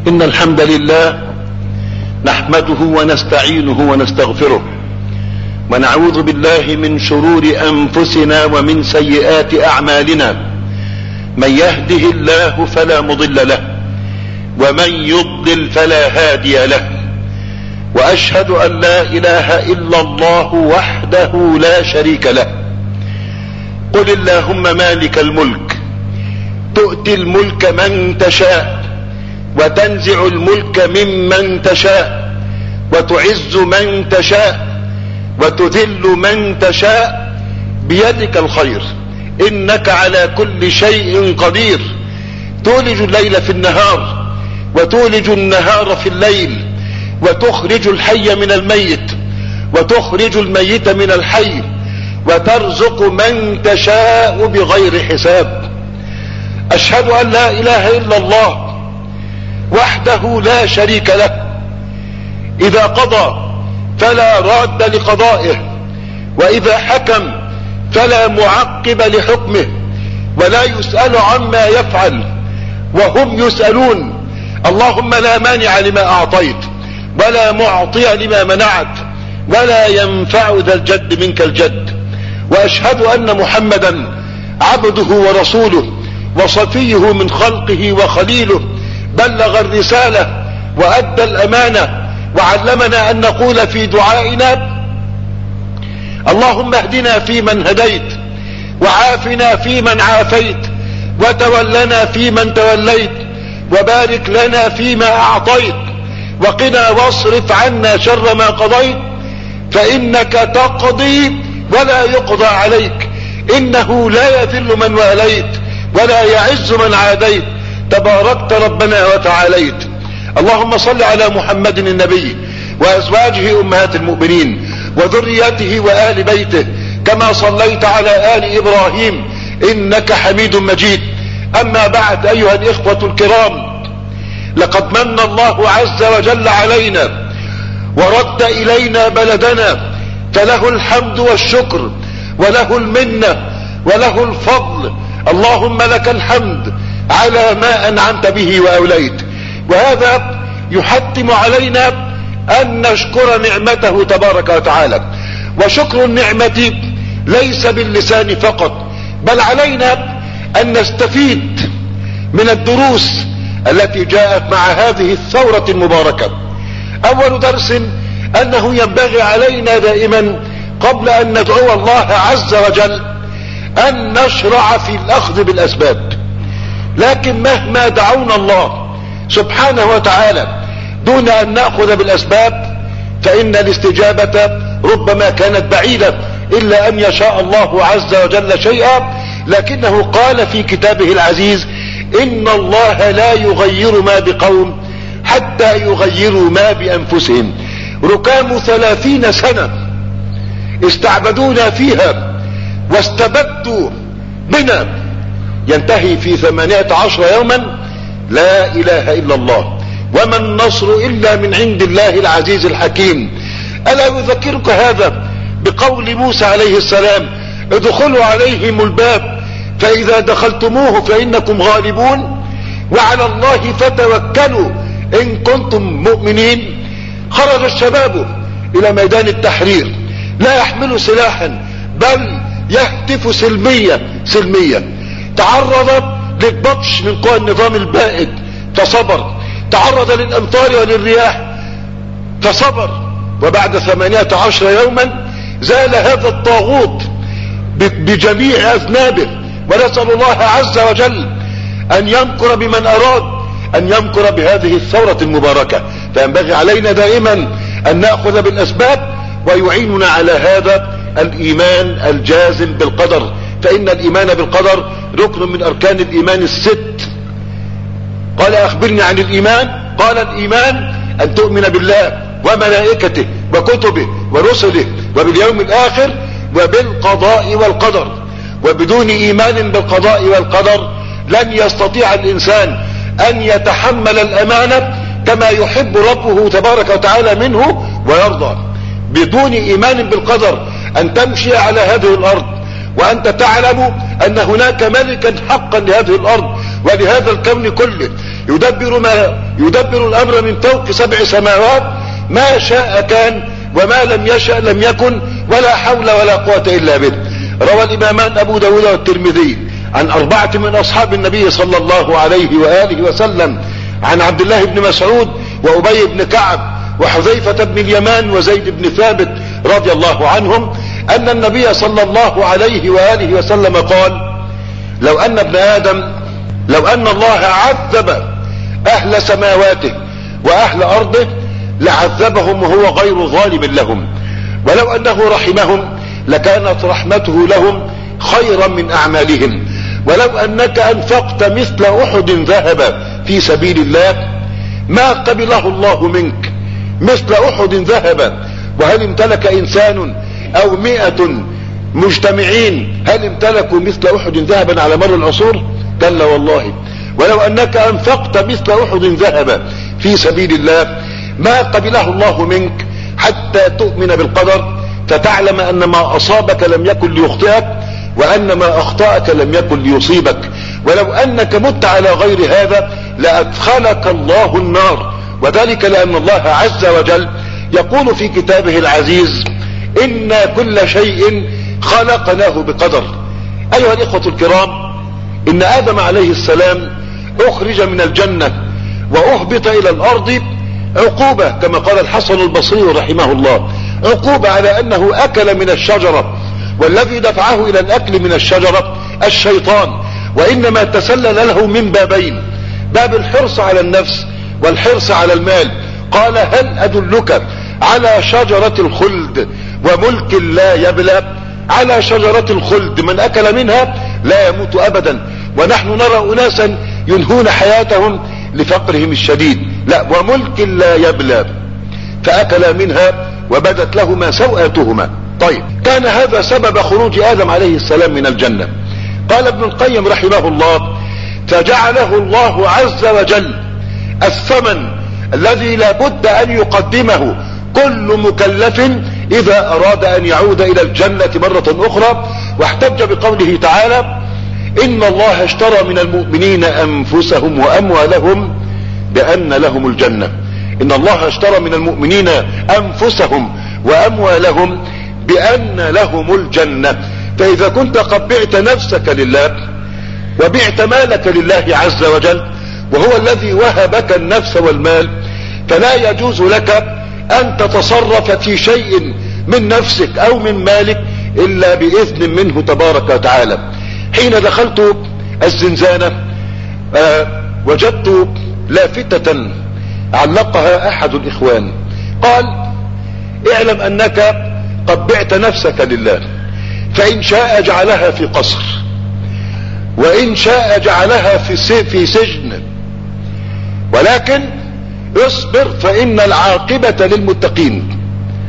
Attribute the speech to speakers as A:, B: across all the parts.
A: إن الحمد لله نحمده ونستعينه ونستغفره، ونعوذ بالله من شرور أنفسنا ومن سيئات أعمالنا. من يهده الله فلا مضل له، ومن يضلل فلا هادي له. وأشهد أن لا إله إلا الله وحده لا شريك له. قل اللهم مالك الملك تؤتي الملك من تشاء، وتنزع الملك ممن تشاء، وتعز من تشاء، وتذل من تشاء، بيدك الخير، إنك على كل شيء قدير. تولج الليل في النهار، وتولج النهار في الليل، وتخرج الحي من الميت، وتخرج الميت من الحي، وترزق من تشاء بغير حساب. أشهد أن لا إله إلا الله وحده لا شريك له، إذا قضى فلا راد لقضائه، وإذا حكم فلا معقب لحكمه، ولا يسأل عما يفعل وهم يسألون. اللهم لا مانع لما أعطيت، ولا معطي لما منعت، ولا ينفع ذا الجد منك الجد. وأشهد أن محمدا عبده ورسوله، وصفيه من خلقه وخليله، بلغ الرسالة وأدى الأمانة، وعلمنا أن نقول في دعائنا: اللهم اهدنا فيمن هديت، وعافنا فيمن عافيت، وتولنا فيمن توليت، وبارك لنا فيما أعطيت، وقنا واصرف عنا شر ما قضيت، فإنك تقضي ولا يقضى عليك، إنه لا يذل من واليت ولا يعز من عاديت، تباركت ربنا وتعاليت. اللهم صل على محمد النبي وأزواجه أمهات المؤمنين وذريته وآل بيته، كما صليت على آل إبراهيم إنك حميد مجيد. أما بعد، أيها الإخوة الكرام، لقد من الله عز وجل علينا ورد إلينا بلدنا، فله الحمد والشكر، وله المنة، وله الفضل. اللهم لك الحمد على ما أنعمت به وأوليت. وهذا يحتم علينا أن نشكر نعمته تبارك وتعالى. وشكر النعمة ليس باللسان فقط، بل علينا أن نستفيد من الدروس التي جاءت مع هذه الثورة المباركة. أول درس أنه ينبغي علينا دائما قبل أن ندعو الله عز وجل أن نشرع في الأخذ بالأسباب. لكن مهما دعونا الله سبحانه وتعالى دون أن نأخذ بالأسباب، فإن الاستجابة ربما كانت بعيدة، إلا أن يشاء الله عز وجل شيئا. لكنه قال في كتابه العزيز: إن الله لا يغير ما بقوم حتى يغيروا ما بأنفسهم. ركام 30 سنة استعبدونا فيها واستبدوا بنا، ينتهي في 18 يوما. لا إله إلا الله، وما النصر إلا من عند الله العزيز الحكيم. ألا يذكرك هذا بقول موسى عليه السلام: ادخلوا عليهم الباب فإذا دخلتموه فإنكم غالبون، وعلى الله فتوكلوا إن كنتم مؤمنين. خرج الشباب إلى ميدان التحرير، لا يحمل سلاحا، بل يهتف سلمية. تعرض للبطش من قوى النظام البائد فصبر، تعرض للأمطار وللرياح فصبر. وبعد 18 يوما زال هذا الطاغوت بجميع أذنابه. ونسأل الله عز وجل أن يمكر بمن أراد أن يمكر بهذه الثورة المباركة. فينبغي علينا دائما أن نأخذ بالأسباب، ويعيننا على هذا الإيمان الجازم بالقدر، فإن الإيمان بالقدر ركن من أركان الإيمان الست. قال: أخبرني عن الإيمان. قال: الإيمان أن تؤمن بالله وملائكته وكتبه ورسله وباليوم الآخر وبالقضاء والقدر. وبدون إيمان بالقضاء والقدر لن يستطيع الإنسان أن يتحمل الأمانة كما يحب ربه تبارك وتعالى منه ويرضى. بدون إيمان بالقدر أن تمشي على هذه الأرض وأنت تعلم أن هناك ملكا حقا لهذه الأرض ولهذا الكون كله، يدبر الامر من فوق 7 سماوات، ما شاء كان وما لم يشأ لم يكن، ولا حول ولا قوة الا به. روى الامامان ابو داود والترمذي عن 4 من اصحاب النبي صلى الله عليه وآله وسلم، عن عبد الله بن مسعود وابي بن كعب وحذيفة بن اليمان وزيد بن ثابت رضي الله عنهم، ان النبي صلى الله عليه وآله وسلم قال: لو ان الله عذب اهل سماواته واهل ارضه لعذبهم وهو غير ظالم لهم، ولو انه رحمهم لكانت رحمته لهم خيرا من اعمالهم، ولو انك انفقت مثل احد ذهب في سبيل الله ما قبله الله منك مثل احد ذهب. وهل امتلك انسان او 100 مجتمعين هل امتلكوا مثل احد ذهبا على مر العصور؟ قال والله. ولو انك انفقت مثل احد ذهب في سبيل الله ما قبله الله منك حتى تؤمن بالقدر، فتعلم ان ما اصابك لم يكن ليخطئك، وان ما اخطأك لم يكن ليصيبك. ولو انك مت على غير هذا لادخلك الله النار، وذلك لان الله عز وجل يقول في كتابه العزيز: إنا كل شيء خلقناه بقدر. أيها الإخوة الكرام، إن آدم عليه السلام أخرج من الجنة وأهبط إلى الأرض عقوبة، كما قال الحسن البصري رحمه الله، عقوبة على أنه أكل من الشجرة، والذي دفعه إلى الأكل من الشجرة الشيطان، وإنما تسلل له من بابين: باب الحرص على النفس والحرص على المال. قال: هل أدلك على شجرة الخلد وملك لا يبلى؟ على شجرة الخلد من أكل منها لا يموت أبدا، ونحن نرى أناسا ينهون حياتهم لفقرهم الشديد، لا، وملك لا يبلى، فأكل منها وبدت لهما سوءاتهما. طيب، كان هذا سبب خروج آدم عليه السلام من الجنة. قال ابن القيم رحمه الله: فجعله الله عز وجل الثمن الذي لا بد أن يقدمه كل مكلف إذا أراد أن يعود إلى الجنة مرة أخرى، واحتج بقوله تعالى: إن الله اشترى من المؤمنين أنفسهم وأموالهم بأن لهم الجنة. إن الله اشترى من المؤمنين أنفسهم وأموالهم بأن لهم الجنة. فإذا كنت قد بعت نفسك لله وبعت مالك لله عز وجل، وهو الذي وهبك النفس والمال، فلا يجوز لك أن تتصرف في شيء من نفسك أو من مالك إلا بإذن منه تبارك وتعالى. حين دخلت الزنزانة وجدت لافتة علقها أحد الإخوان، قال: اعلم أنك قد بعت نفسك لله، فإن شاء جعلها في قصر، وإن شاء جعلها في سجن، ولكن اصبر فإن العاقبة للمتقين.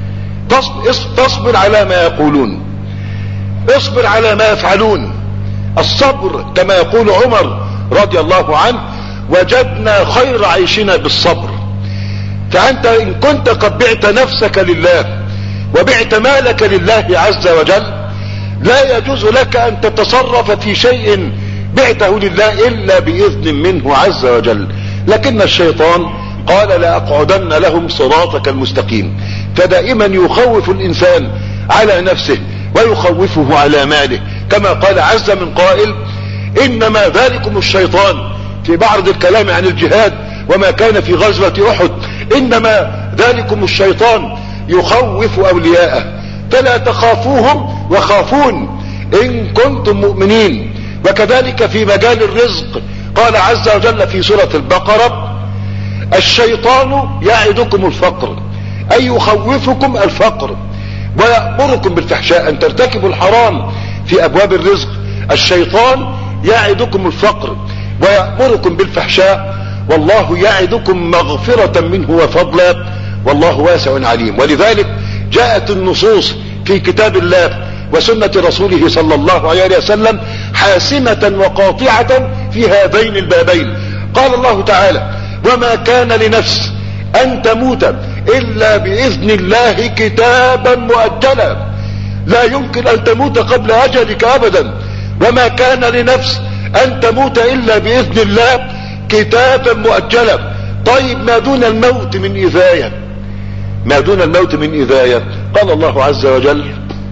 A: تصبر على ما يقولون، اصبر على ما يفعلون. الصبر كما يقول عمر رضي الله عنه: وجدنا خير عيشنا بالصبر. فأنت إن كنت قد بعت نفسك لله وبعت مالك لله عز وجل، لا يجوز لك أن تتصرف في شيء بعته لله إلا بإذن منه عز وجل. لكن الشيطان قال: لأقعدن لهم صراطك المستقيم. فدائما يخوف الإنسان على نفسه ويخوفه على ماله، كما قال عز من قائل: إنما ذلكم الشيطان، في بعض الكلام عن الجهاد وما كان في غزوة أحد، إنما ذلكم الشيطان يخوف أولياءه فلا تخافوهم وخافون إن كنتم مؤمنين. وكذلك في مجال الرزق قال عز وجل في سورة البقرة: الشيطان يعدكم الفقر، أي يخوفكم الفقر ويأمركم بالفحشاء، أن ترتكبوا الحرام في أبواب الرزق. الشيطان يعدكم الفقر ويأمركم بالفحشاء، والله يعدكم مغفرة منه وفضلا، والله واسع عليم. ولذلك جاءت النصوص في كتاب الله وسنة رسوله صلى الله عليه وسلم حاسمة وقاطعة في هذين البابين. قال الله تعالى: وما كان لنفس أن تموت إلا بإذن الله كتابا مؤجلا، لا يمكن أن تموت قبل أجلك أبدا. وما كان لنفس أن تموت إلا بإذن الله كتابا مؤجلا. طيب ما دون الموت من إذاية، ما دون الموت من إذاية. قال الله عز وجل: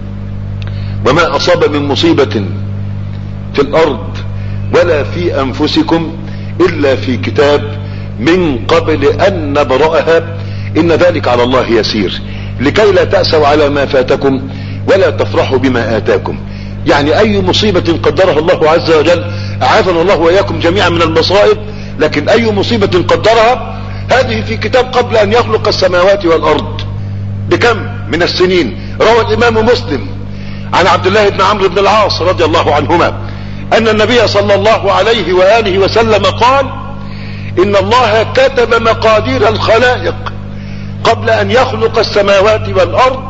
A: وما أصاب من مصيبة في الأرض ولا في أنفسكم إلا في كتاب من قبل أن نبرأها إن ذلك على الله يسير لكي لا تأسوا على ما فاتكم ولا تفرحوا بما آتاكم. يعني أي مصيبة قدرها الله عز وجل، أعاذنا الله وإياكم جميعا من المصائب، لكن أي مصيبة قدرها هذه في كتاب قبل أن يخلق السماوات والأرض بكم من السنين. روى الإمام مسلم عن عبد الله بن عمرو بن العاص رضي الله عنهما أن النبي صلى الله عليه وآله وسلم قال: إن الله كتب مقادير الخلائق قبل أن يخلق السماوات والأرض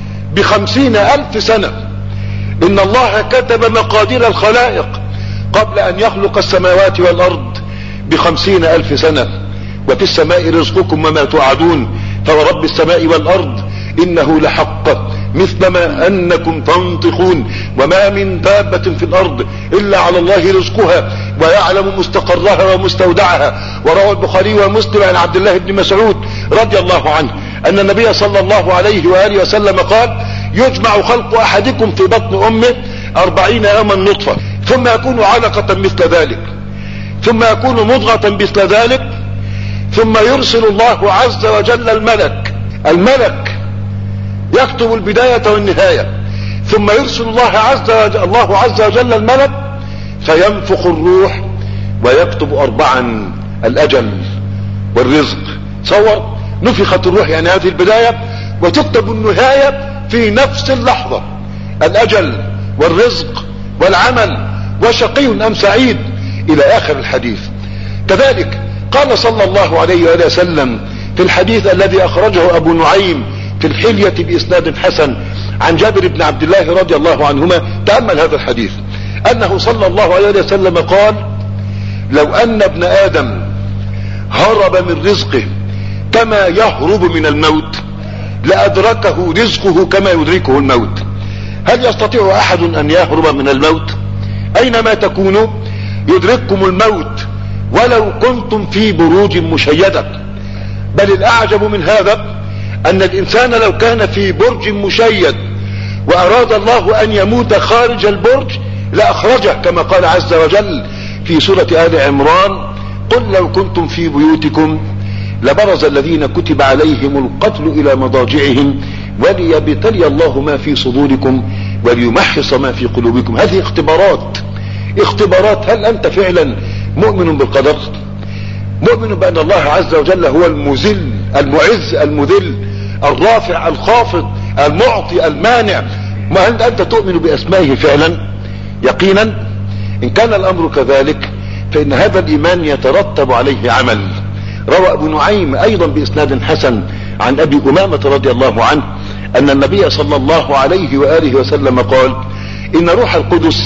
A: ب50,000 سنة. إن الله كتب مقادير الخلائق قبل أن يخلق السماوات والأرض ب50,000 سنة. وفي السماء رزقكم وما توعدون فورب السماء والأرض إنه لحق مثل ما أنكم تنطقون وما من دابة في الأرض إلا على الله رزقها ويعلم مستقرها ومستودعها. وروى البخاري ومسلم عن عبد الله بن مسعود رضي الله عنه أن النبي صلى الله عليه وآله وسلم قال: يجمع خلق أحدكم في بطن أمه 40 يوما نطفة ثم يكون علقة مثل ذلك ثم يكون مضغة مثل ذلك ثم يرسل الله عز وجل الملك يكتب البداية والنهاية ثم يرسل الله عز وجل الملك فينفخ الروح ويكتب 4 الأجل والرزق. تصور، نفخت الروح يعني هذه البداية وتكتب النهاية في نفس اللحظة، الأجل والرزق والعمل وشقي أم سعيد إلى آخر الحديث. كذلك قال صلى الله عليه وآله وسلم في الحديث الذي أخرجه أبو نعيم في الحلية بإسناد حسن عن جابر بن عبد الله رضي الله عنهما، تأمل هذا الحديث، أنه صلى الله عليه وسلم قال: لو أن ابن آدم هرب من رزقه كما يهرب من الموت لأدركه رزقه كما يدركه الموت. هل يستطيع أحد أن يهرب من الموت؟ أينما تكونوا يدرككم الموت ولو كنتم في بروج مشيدة. بل الأعجب من هذا أن الإنسان لو كان في برج مشيد وأراد الله أن يموت خارج البرج لأخرجه، كما قال عز وجل في سورة آل عمران: قل لو كنتم في بيوتكم لبرز الذين كتب عليهم القتل إلى مضاجعهم وليبتلي الله ما في صدوركم وليمحص ما في قلوبكم. هذه اختبارات. هل أنت فعلا مؤمن بالقدر؟ مؤمن بأن الله عز وجل هو المذل المعز المذل الرافع الخافض المعطي المانع؟ ما هل أنت تؤمن بأسمائه فعلا يقينا؟ إن كان الأمر كذلك فإن هذا الإيمان يترتب عليه عمل. روى أبو نعيم أيضا بإسناد حسن عن أبي أمامة رضي الله عنه أن النبي صلى الله عليه وآله وسلم قال: إن روح القدس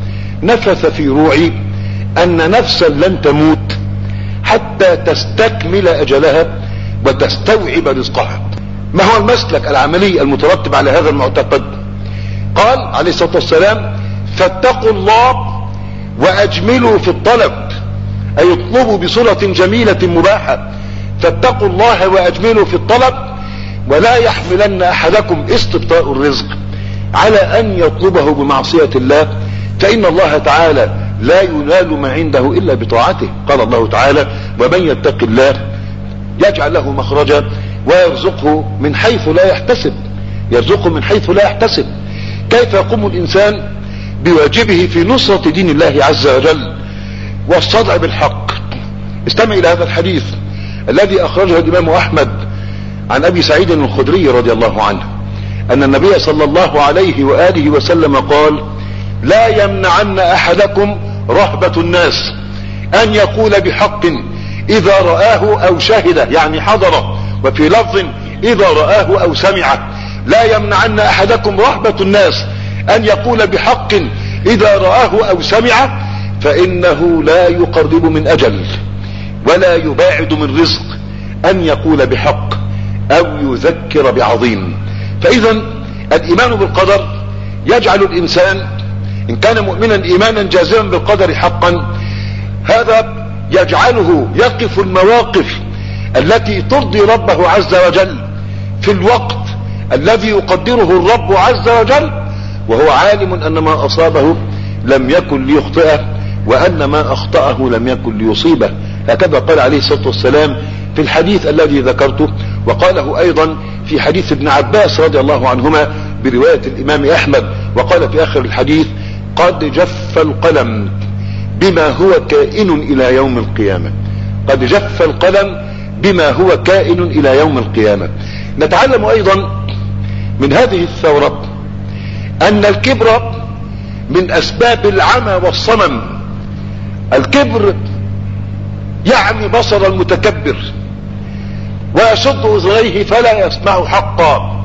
A: نفث في روعي أن نفسا لن تموت حتى تستكمل أجلها وتستوعب رزقها. ما هو المسلك العملي المترتب على هذا المعتقد؟ قال عليه الصلاة والسلام: فاتقوا الله وأجملوا في الطلب، أي اطلبوا بصورة جميلة مباحة. فاتقوا الله وأجملوا في الطلب ولا يحملن أحدكم استبطاء الرزق على أن يطلبه بمعصية الله، فإن الله تعالى لا ينال ما عنده إلا بطاعته. قال الله تعالى: ومن يتق الله يجعل له مخرجا ويرزقه من حيث لا يحتسب. يرزقه من حيث لا يحتسب. كيف يقوم الإنسان بواجبه في نصرة دين الله عز وجل والصدع بالحق؟ استمع إلى هذا الحديث الذي أخرجه الإمام أحمد عن أبي سعيد الخدري رضي الله عنه أن النبي صلى الله عليه وآله وسلم قال: لا يمنعن أحدكم رهبة الناس أن يقول بحق إذا رآه أو شهده، يعني حضره، وفي لفظ إذا رآه أو سمعه. لا يمنعن أحدكم رهبة الناس أن يقول بحق إذا رآه أو سمعه، فإنه لا يقرب من أجل ولا يباعد من رزق أن يقول بحق أو يذكر بعظيم. فإذا الإيمان بالقدر يجعل الإنسان إن كان مؤمنا إيمانا جازما بالقدر حقا، هذا يجعله يقف المواقف التي ترضي ربه عز وجل في الوقت الذي يقدره الرب عز وجل، وهو عالم ان ما اصابه لم يكن ليخطئه، وان ما اخطأه لم يكن ليصيبه. هكذا قال عليه الصلاة والسلام في الحديث الذي ذكرته، وقاله ايضا في حديث ابن عباس رضي الله عنهما برواية الامام احمد، وقال في اخر الحديث: قد جف القلم بما هو كائن الى يوم القيامة. قد جف القلم بما هو كائن الى يوم القيامة. نتعلم ايضا من هذه الثورة ان الكبر من اسباب العمى والصمم. الكبر يعمي بصر المتكبر ويشد اذنيه فلا يسمع حقا.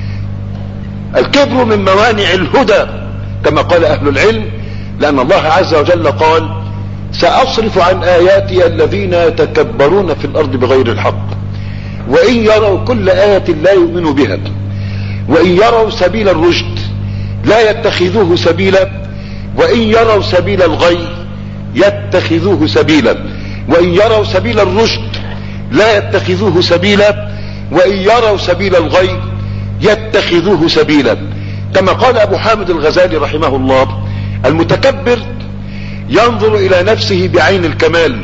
A: الكبر من موانع الهدى كما قال اهل العلم، لان الله عز وجل قال: سأصرف عن آياتي الذين يتكبرون في الأرض بغير الحق وإن يروا كل آية لا يؤمنوا بها وإن يروا سبيل الرشد لا يتخذوه سبيلا وإن يروا سبيل الغي يتخذوه سبيلا وإن يروا سبيل الرشد لا يتخذوه سبيلا وإن يروا سبيل الغي يتخذوه سبيلا. كما قال أبو حامد الغزالي رحمه الله: المتكبر ينظر الى نفسه بعين الكمال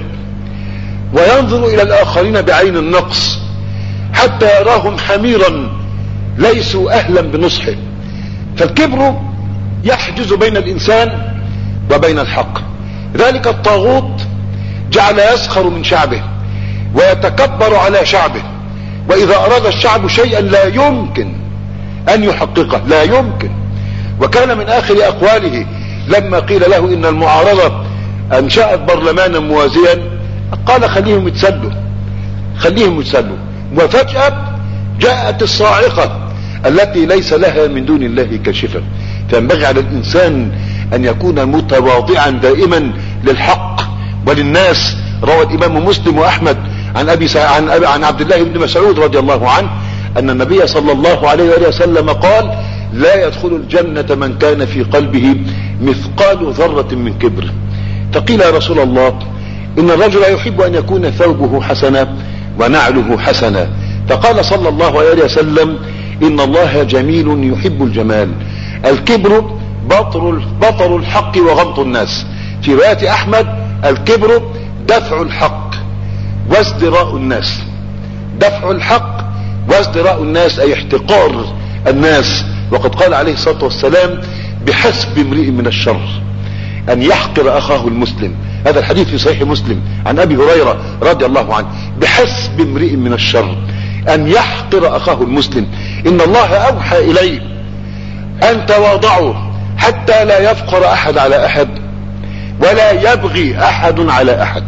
A: وينظر الى الاخرين بعين النقص حتى يراهم حميرا ليسوا اهلا بنصحه. فالكبر يحجز بين الانسان وبين الحق. ذلك الطاغوت جعل يسخر من شعبه ويتكبر على شعبه، واذا اراد الشعب شيئا لا يمكن ان يحققه، لا يمكن. وكان من اخر اقواله لما قيل له ان المعارضة انشأت برلمانا موازيا قال: خليهم يتسلوا، خليهم يتسلوا. وفجأة جاءت الصاعقة التي ليس لها من دون الله كاشفة. فينبغي على الانسان ان يكون متواضعا دائما للحق وللناس. روى الامام مسلم واحمد عن عبد الله بن مسعود رضي الله عنه ان النبي صلى الله عليه وآله وسلم قال: لا يدخل الجنة من كان في قلبه مثقال ذرة من كبر. فقيل: يا رسول الله، ان الرجل يحب ان يكون ثوبه حسنا ونعله حسنا. فقال صلى الله عليه وسلم: ان الله جميل يحب الجمال. الكبر بطر الحق وغمط الناس. في رواية احمد: الكبر دفع الحق وازدراء الناس. دفع الحق وازدراء الناس اي احتقار الناس. وقد قال عليه الصلاة والسلام: بحسب امرئ من الشر ان يحقر اخاه المسلم. هذا الحديث في صحيح مسلم عن ابي هريرة رضي الله عنه: بحسب امرئ من الشر ان يحقر اخاه المسلم. ان الله اوحى اليه ان تواضعوا حتى لا يفقر احد على احد ولا يبغي احد على احد.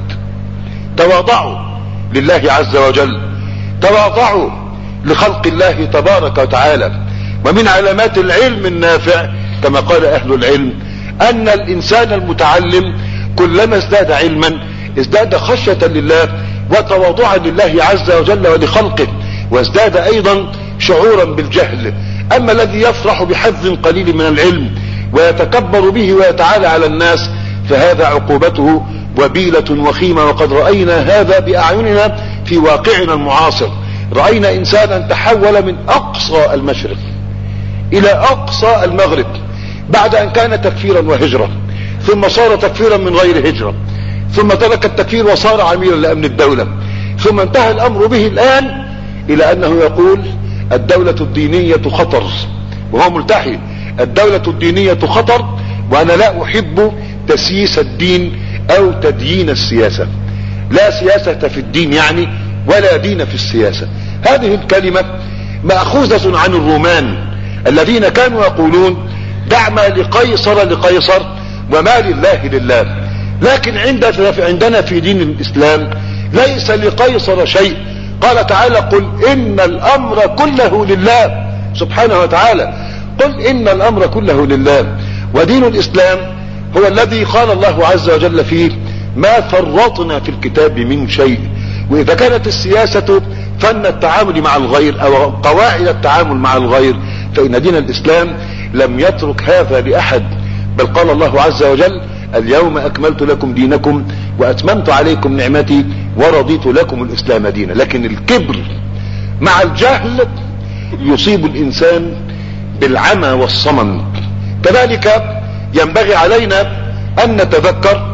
A: تواضعوا لله عز وجل، تواضعوا لخلق الله تبارك وتعالى. ومن علامات العلم النافع كما قال اهل العلم ان الانسان المتعلم كلما ازداد علما ازداد خشية لله وتواضعا لله عز وجل ولخلقه، وازداد ايضا شعورا بالجهل. اما الذي يفرح بحظ قليل من العلم ويتكبر به ويتعالى على الناس فهذا عقوبته وبيلة وخيمة. وقد رأينا هذا بأعيننا في واقعنا المعاصر. رأينا انسانا تحول من اقصى المشرق الى اقصى المغرب بعد ان كان تكفيرا وهجرة، ثم صار تكفيرا من غير هجرة، ثم ترك التكفير وصار عميلا لامن الدولة، ثم انتهى الامر به الان الى انه يقول: الدولة الدينية خطر، وهو ملتحي. الدولة الدينية خطر، وانا لا احب تسييس الدين او تديين السياسة. لا سياسة في الدين يعني، ولا دين في السياسة. هذه الكلمة مأخوذة عن الرومان الذين كانوا يقولون: دع ما لقيصر لقيصر وما لله لله. لكن عندنا في دين الاسلام ليس لقيصر شيء. قال تعالى: قل ان الامر كله لله سبحانه وتعالى. قل ان الامر كله لله. ودين الاسلام هو الذي قال الله عز وجل فيه: ما فرطنا في الكتاب من شيء. واذا كانت السياسة فن التعامل مع الغير او قواعد التعامل مع الغير، فان دين الاسلام لم يترك هذا لاحد، بل قال الله عز وجل: اليوم اكملت لكم دينكم واتممت عليكم نعمتي ورضيت لكم الاسلام دينا. لكن الكبر مع الجهل يصيب الانسان بالعمى والصمم. كذلك ينبغي علينا ان نتذكر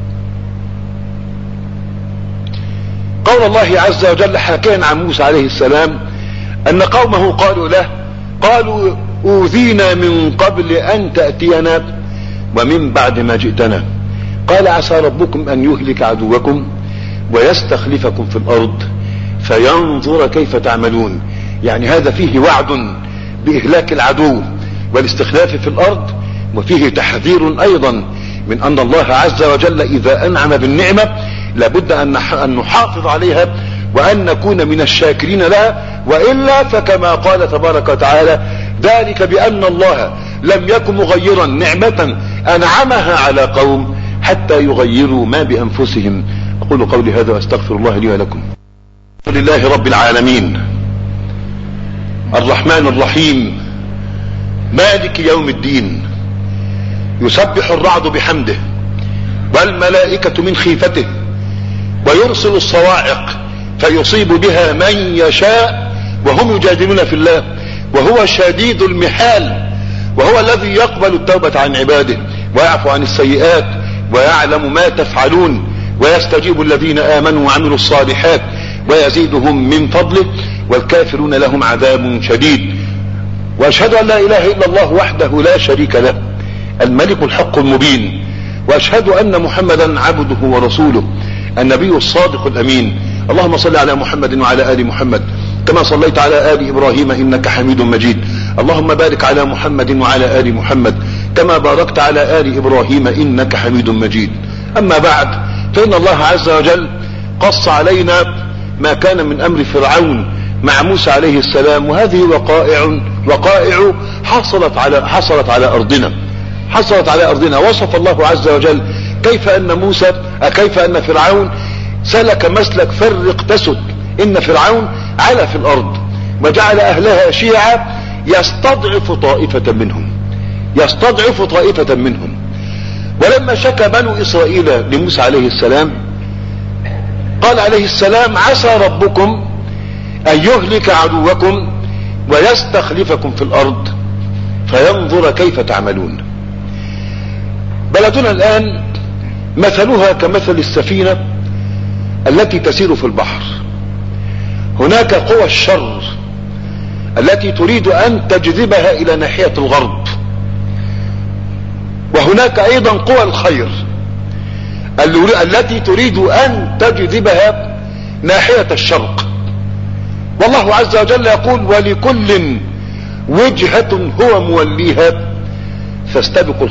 A: قول الله عز وجل حكيا عن موسى عليه السلام ان قومه قالوا له قالوا اوذينا من قبل ان تأتينا ومن بعد ما جئتنا قال عسى ربكم ان يهلك عدوكم ويستخلفكم في الارض فينظر كيف تعملون. يعني هذا فيه وعد باهلاك العدو والاستخلاف في الارض، وفيه تحذير ايضا من ان الله عز وجل اذا انعم بالنعمة لابد ان نحافظ عليها وان نكون من الشاكرين لها، والا فكما قال تبارك وتعالى ذلك بان الله لم يكن مغيرا نعمة انعمها على قوم حتى يغيروا ما بانفسهم. اقول قولي هذا واستغفر الله لي ولكم. لله رب العالمين الرحمن الرحيم مالك يوم الدين، يسبح الرعد بحمده والملائكة من خيفته ويرسل الصواعق فيصيب بها من يشاء وهم يجادلون في الله وهو شديد المحال، وهو الذي يقبل التوبة عن عباده ويعفو عن السيئات ويعلم ما تفعلون ويستجيب الذين آمنوا وعملوا الصالحات ويزيدهم من فضله والكافرون لهم عذاب شديد. واشهد ان لا اله الا الله وحده لا شريك له الملك الحق المبين، واشهد ان محمدا عبده ورسوله النبي الصادق الامين. اللهم صل على محمد وعلى ال محمد كما صليت على ال ابراهيم انك حميد مجيد. اللهم بارك على محمد وعلى ال محمد كما باركت على ال ابراهيم انك حميد مجيد. اما بعد، فان الله عز وجل قص علينا ما كان من امر فرعون مع موسى عليه السلام، وهذه وقائع حصلت على ارضنا. وصف الله عز وجل كيف ان فرعون سلك مسلك فرق تسد. ان فرعون علا في الارض وجعل اهلها شيعا يستضعف طائفة منهم. ولما شكى بنو اسرائيل لموسى عليه السلام قال عليه السلام عسى ربكم ان يهلك عدوكم ويستخلفكم في الارض فينظر كيف تعملون. بلدنا الان مثلها كمثل السفينة التي تسير في البحر. هناك قوى الشر التي تريد ان تجذبها الى ناحية الغرب، وهناك ايضا قوى الخير التي تريد ان تجذبها ناحية الشرق. والله عز وجل يقول ولكل وجهة هو موليها فاستبقوا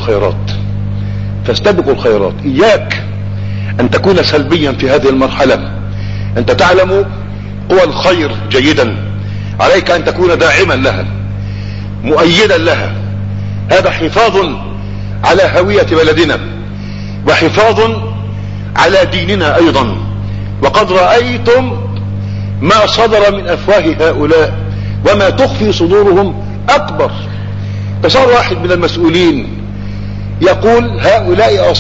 A: الخيرات. اياك ان تكون سلبيا في هذه المرحلة. انت تعلم قوى الخير جيدا، عليك ان تكون داعما لها مؤيدا لها. هذا حفاظ على هوية بلدنا وحفاظ على ديننا ايضا. وقد رأيتم ما صدر من افواه هؤلاء وما تخفي صدورهم اكبر. تصور واحد من المسؤولين يقول هؤلاء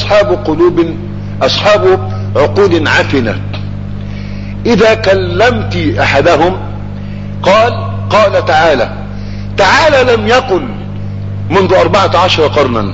A: اصحاب عقول عفنة. اذا كلمت احدهم قال تعالى لم يقل منذ 14 قرنا.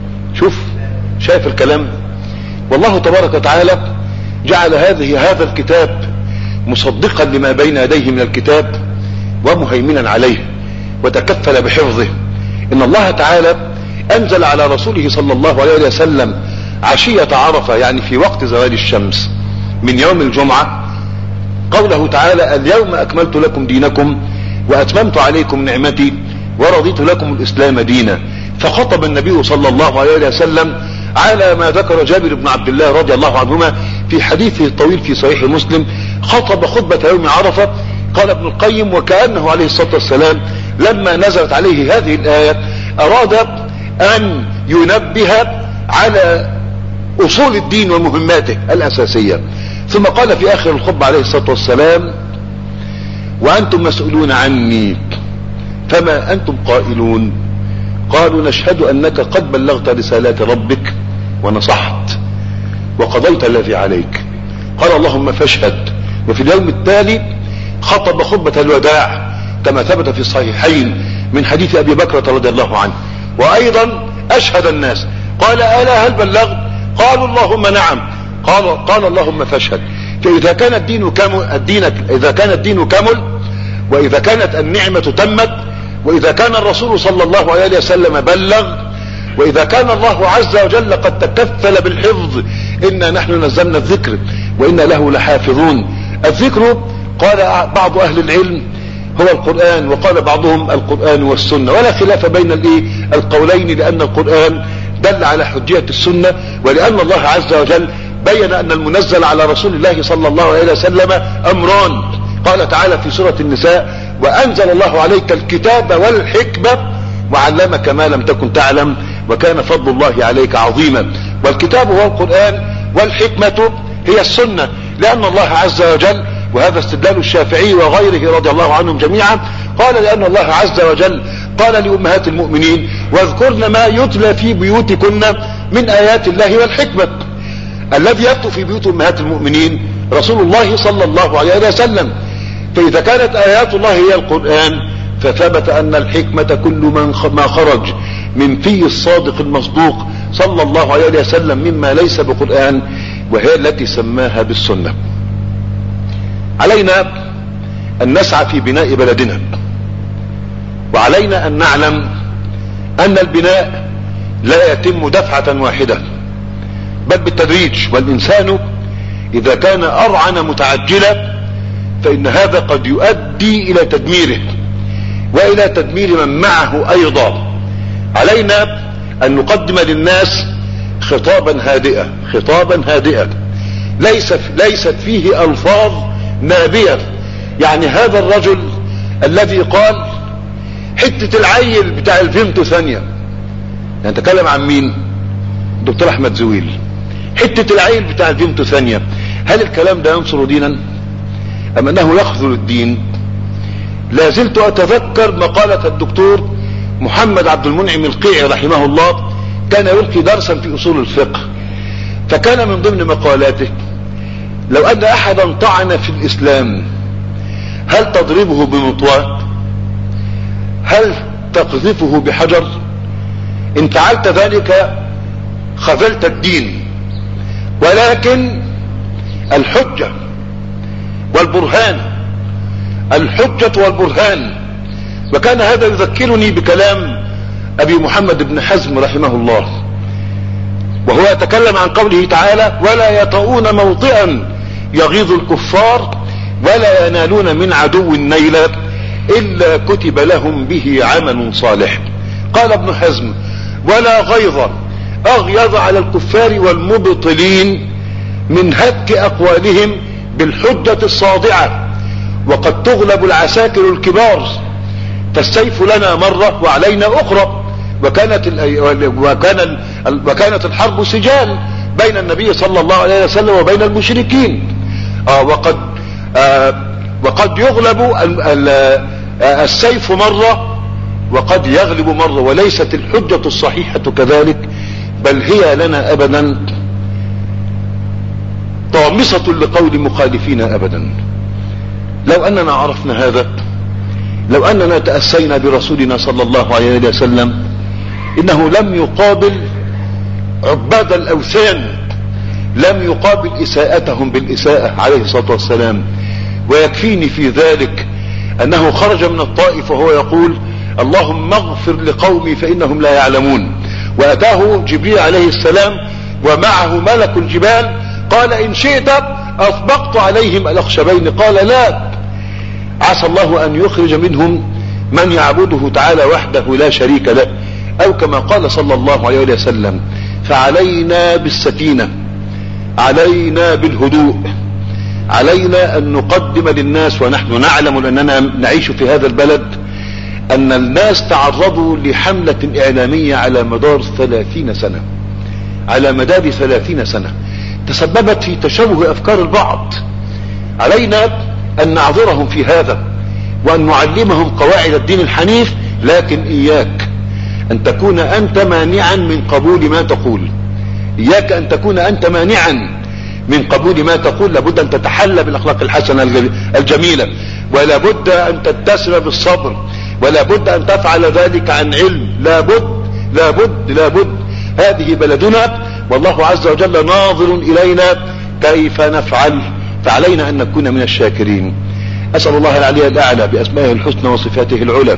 A: شايف الكلام. والله تبارك وتعالى جعل هذا الكتاب مصدقا لما بين يديه من الكتاب ومهيمنا عليه وتكفل بحفظه. ان الله تعالى انزل على رسوله صلى الله عليه وسلم عشية عرفة، يعني في وقت زوال الشمس من يوم الجمعة، قوله تعالى اليوم اكملت لكم دينكم واتممت عليكم نعمتي ورضيت لكم الاسلام دينا. فخطب النبي صلى الله عليه وسلم على ما ذكر جابر بن عبد الله رضي الله عنهما في حديثه الطويل في صحيح مسلم. خطب خطبة يوم عرفة. قال ابن القيم وكأنه عليه الصلاة والسلام لما نزلت عليه هذه الآية أراد أن ينبه على أصول الدين ومهماته الأساسية. ثم قال في آخر الخطبة عليه الصلاة والسلام وأنتم مسؤولون عني فما أنتم قائلون؟ قالوا نشهد أنك قد بلغت رسالات ربك ونصحت وقضيت الذي عليك. قال اللهم فاشهد. وفي اليوم التالي خطب خطبة الوداع كما ثبت في الصحيحين من حديث ابي بكر رضي الله عنه. وايضا اشهد الناس. قال الا هل بلغت؟ قالوا اللهم نعم. قال اللهم فاشهد. فاذا كان الدين كمل، واذا كانت النعمة تمت، واذا كان الرسول صلى الله عليه وسلم بلغ، واذا كان الله عز وجل قد تكفل بالحفظ، انا نحن نزلنا الذكر وانا له لحافظون. الذكر قال بعض اهل العلم هو القرآن، وقال بعضهم القرآن والسنة، ولا خلاف بين القولين، لان القرآن دل على حجية السنة، ولان الله عز وجل بين ان المنزل على رسول الله صلى الله عليه وسلم امران. قال تعالى في سورة النساء وانزل الله عليك الكتاب والحكمة وعلمك ما لم تكن تعلم وكان فضل الله عليك عظيما. والكتاب هو القرآن، والحكمة هي السنة، لان الله عز وجل، وهذا استدلال الشافعي وغيره رضي الله عنهم جميعا، قال لان الله عز وجل قال لأمهات المؤمنين واذكرن ما يتلى في بيوتكن من آيات الله والحكمة. الذي يتلو في بيوت أمهات المؤمنين رسول الله صلى الله عليه وسلم. فإذا كانت آيات الله هي القرآن، فثبت أن الحكمة كل ما خرج من في الصادق المصدوق صلى الله عليه وسلم مما ليس بقرآن، وهي التي سماها بالسنة. علينا أن نسعى في بناء بلدنا، وعلينا أن نعلم أن البناء لا يتم دفعة واحدة، بل بالتدريج. والإنسان إذا كان أرعن متعجلا فإن هذا قد يؤدي إلى تدميره وإلى تدمير من معه أيضا. علينا أن نقدم للناس خطابا هادئا ليست فيه ألفاظ نابية. يعني هذا الرجل الذي قال حتة العيل بتاع الفيمتو ثانية، يعني تكلم عن مين؟ دكتور احمد زويل. حتة العيل بتاع الفيمتو ثانية، هل الكلام ده ينصر دينا ام انه يخذل الدين؟ لا زلت اتذكر مقالة الدكتور محمد عبد المنعم القيعي رحمه الله، كان يلقي درسا في اصول الفقه، فكان من ضمن مقالاته لو ان احدا طعن في الاسلام هل تضربه بمطواء؟ هل تقذفه بحجر؟ ان فعلت ذلك خذلت الدين. ولكن الحجة والبرهان. وكان هذا يذكرني بكلام ابي محمد بن حزم رحمه الله، وهو يتكلم عن قوله تعالى ولا يطؤون موطئا يغيظ الكفار ولا ينالون من عدو نيلا الا كتب لهم به عمل صالح. قال ابن حزم ولا غيظ اغيظ على الكفار والمبطلين من هتك اقوالهم بالحجة الصادعة، وقد تغلب العساكر الكبار، فالسيف لنا مرة وعلينا اخرى. وكانت الحرب سجال بين النبي صلى الله عليه وسلم وبين المشركين. وقد يغلب السيف مرة وقد يغلب مرة، وليست الحجة الصحيحة كذلك، بل هي لنا ابدا طامسة لقول مخالفين ابدا. لو اننا عرفنا هذا، لو اننا تأسينا برسولنا صلى الله عليه وسلم، انه لم يقابل عباد الاوثان، لم يقابل اساءتهم بالاساءة عليه الصلاة والسلام. ويكفيني في ذلك انه خرج من الطائف وهو يقول اللهم اغفر لقومي فانهم لا يعلمون، واتاه جبريل عليه السلام ومعه ملك الجبال، قال ان شئت اطبقت عليهم الاخشبين، قال لا، عسى الله ان يخرج منهم من يعبده تعالى وحده لا شريك له، او كما قال صلى الله عليه وسلم. فعلينا بالسكينة، علينا بالهدوء، علينا ان نقدم للناس، ونحن نعلم اننا نعيش في هذا البلد، ان الناس تعرضوا لحملة اعلامية على مدار 30 سنة، على مدار 30 سنة تسببت في تشوه افكار البعض. علينا ان نعذرهم في هذا وان نعلمهم قواعد الدين الحنيف، لكن اياك ان تكون انت مانعا من قبول ما تقول، إياك أن تكون أنت مانعا من قبول ما تقول. لابد أن تتحلى بالأخلاق الحسنة الجميلة، ولا بد أن تتسم بالصبر، ولا بد أن تفعل ذلك عن علم. لابد. هذه بلدنا، والله عز وجل ناظر إلينا كيف نفعل، فعلينا أن نكون من الشاكرين. أسأل الله العلي الأعلى بأسمائه الحسنى وصفاته العلى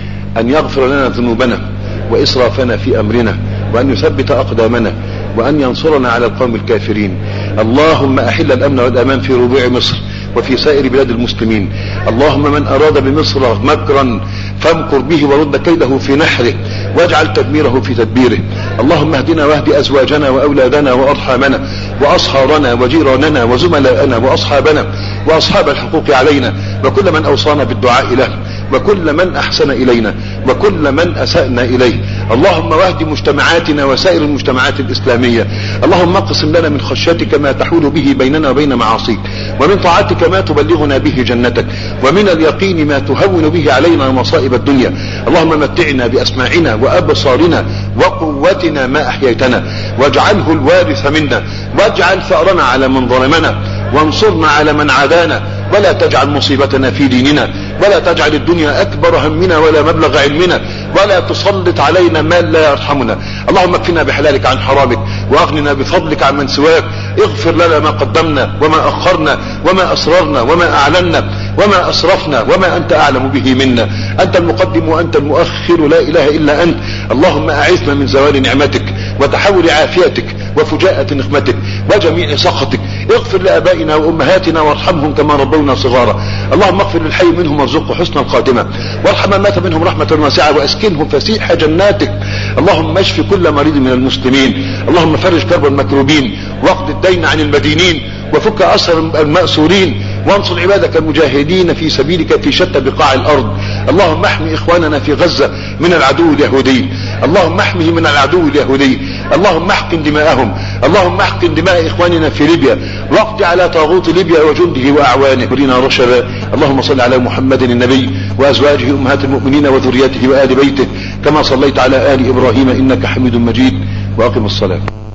A: أن يغفر لنا ذنوبنا وإسرافنا في أمرنا، وأن يثبت أقدامنا، وأن ينصرنا على القوم الكافرين. اللهم أحل الأمن والأمان في ربوع مصر وفي سائر بلاد المسلمين. اللهم من أراد بمصر مكرا فامكر به ورد كيده في نحره، واجعل تدميره في تدبيره. اللهم اهدنا واهد أزواجنا وأولادنا وأرحامنا وأصهارنا وجيراننا وزملاءنا وأصحابنا وأصحاب الحقوق علينا، وكل من أوصانا بالدعاء له، وكل من أحسن إلينا، وكل من أسأنا إليه. اللهم واهد مجتمعاتنا وسائر المجتمعات الإسلامية. اللهم اقسم لنا من خشيتك ما تحول به بيننا وبين معاصيك، ومن طاعتك ما تبلغنا به جنتك، ومن اليقين ما تهون به علينا مصائب الدنيا. اللهم متعنا بأسماعنا وأبصارنا وقوتنا ما أحييتنا، واجعله الوارث منا، واجعل ثأرنا على من ظلمنا، وانصرنا على من عادانا، ولا تجعل مصيبتنا في ديننا، ولا تجعل الدنيا أكبر همنا ولا مبلغ علمنا، ولا تسلط علينا ما لا يرحمنا. اللهم اكفنا بحلالك عن حرامك، واغننا بفضلك عن من سواك. اغفر لنا ما قدمنا وما أخرنا وما أسررنا وما أعلنا وما أسرفنا وما أنت أعلم به منا. أنت المقدم وأنت المؤخر، لا إله إلا أنت. اللهم أعذنا من زوال نعمتك وتحول عافيتك وفجاءة نقمتك وجميع سخطك. اغفر لآبائنا وأمهاتنا وارحمهم كما ربونا صغارا. اللهم اغفر للحي منهم وارزقه حسن الخاتمة، وارحم من مات منهم رحمة واسعة واسكنهم فسيح جناتك. اللهم اشف كل مريض من المسلمين. اللهم فرج كرب المكروبين، واقض الدين عن المدينين، وفك أسر المأسورين، وانصر عبادك المجاهدين في سبيلك في شتى بقاع الأرض. اللهم احمي إخواننا في غزة من العدو اليهودي، اللهم احمه من العدو اليهودي. اللهم احقن دماءهم، اللهم احقن دماء إخواننا في ليبيا، واقض على طاغوت ليبيا وجنده وأعوانه ولنا رشدا. اللهم صل على محمد النبي وأزواجه أمهات المؤمنين وذريته وآل بيته كما صليت على آل إبراهيم إنك حميد مجيد. وأقم الصلاة.